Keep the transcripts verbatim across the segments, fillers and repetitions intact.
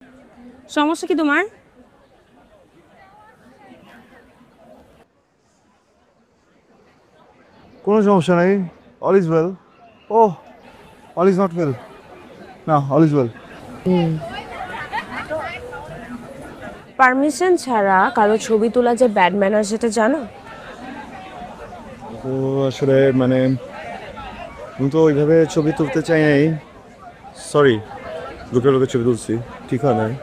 সমস্যা কি তোমার? কোনো সমস্যা নাই, অল ইজ ওয়েল। ও, অল ইজ নট ওয়েল। না, অল ইজ ওয়েল। পারমিশন ছাড়া কারো ছবি তোলা যে ব্যাড ম্যানার সেটা জানো? তো আসলে মানে আমি তো ওইভাবে ছবি তুলতে চাই নাই, সরি। লোকে লোকে ছবি তুলছি, ঠিক হয় নাই।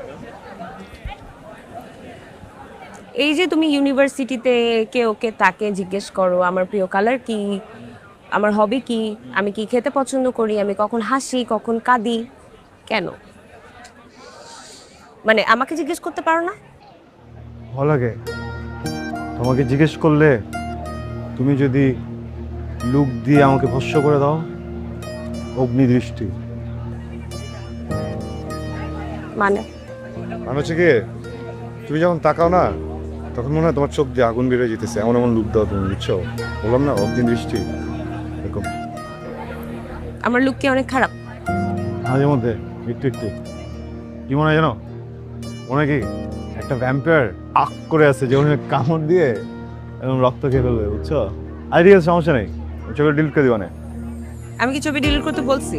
এই যে তুমি ইউনিভার্সিটিতে কে ওকে তাকে জিজ্ঞেস করো আমার প্রিয় কালার কি, আমার হবি কি, আমি কি খেতে পছন্দ করি, আমি কখন হাসি কখন কাঁদি, কেন? মানে আমাকে জিজ্ঞেস করতে পারো না? ভালো লাগে তোমাকে জিজ্ঞেস করলে, তুমি যদি লুক দিয়ে আমাকে ভস্য করে দাও, অগ্নিদৃষ্টি। মানে মানে হচ্ছে কি, তুমি যখন তাকাও না, তখন মনে হয় তোমার চোখ দিয়ে আগুন বেরিয়ে যেতেছে, এমন এমন লুক দাও তুমি, বুঝছো? বললাম না, অগ্নিদৃষ্টি এরকম। আমার লুক কি অনেক খারাপ? মাঝে মধ্যে একটু একটু। কি মনে হয় জানো, মনে হয় কি একটা ভ্যাম্পায়ার আক করে আছে, যেমন কামড় দিয়ে এবং রক্ত খেয়ে ফেলবে, বুঝছো? আর ঠিক আছে, সমস্যা নেই, চোখে ডিলিট করে দিবা না। আমি কি ছবি ডিলিট করতে বলছি?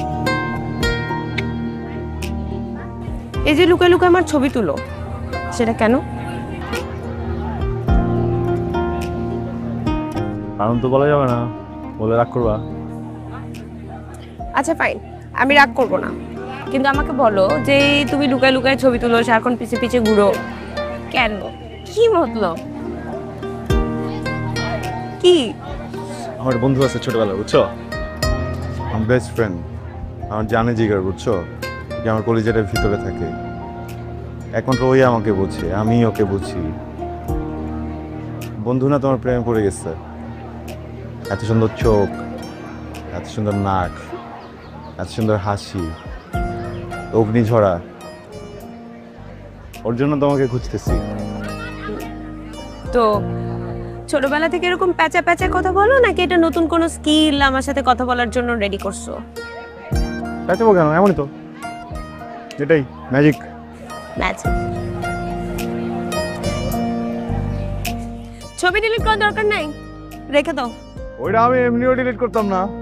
এই যে লুকায় লুকায় আমার ছবি তুলো, সেটা কেন? কারণ তো বলা যাবে না, বলে রাগ করবা। আচ্ছা ফাইন, আমি রাগ করবো না, কিন্তু আমাকে বলো যে তুমি লুকায় লুকায় ছবি তুলো, সারাক্ষণ পিছে পিছে ঘুরো, কেন? কি মতলব? কি? আমার বন্ধু আছে ছোটবেলা, বুঝছো? আমার বেস্ট ফ্রেন্ড, আমার জানে জিগার, বুঝছো? যে আমার কলেজের ভিতরে থাকে, একমাত্র ওই আমাকে বুঝে, আমি ওকে বুঝি। বন্ধু না, তোমার প্রেমে পড়ে গেছে। এত সুন্দর চোখ, এত সুন্দর নাক, এত সুন্দর হাসি, অগ্নিঝরা। ওর জন্য তোমাকে খুঁজতেছি। তো ছোটবেলা থেকে এরকম প্যাচা প্যাচা কথা বলো, নাকি এটা নতুন কোনো স্কিল আমার সাথে কথা বলার জন্য রেডি করছো? পেঁচাবো কেন, এমনই তো, এটাই ম্যাজিক। ম্যাজিক? ছবি ডিলিট করার দরকার নাই, রেখে দাও। ওইটা আমি এমনিও ডিলিট করতাম না।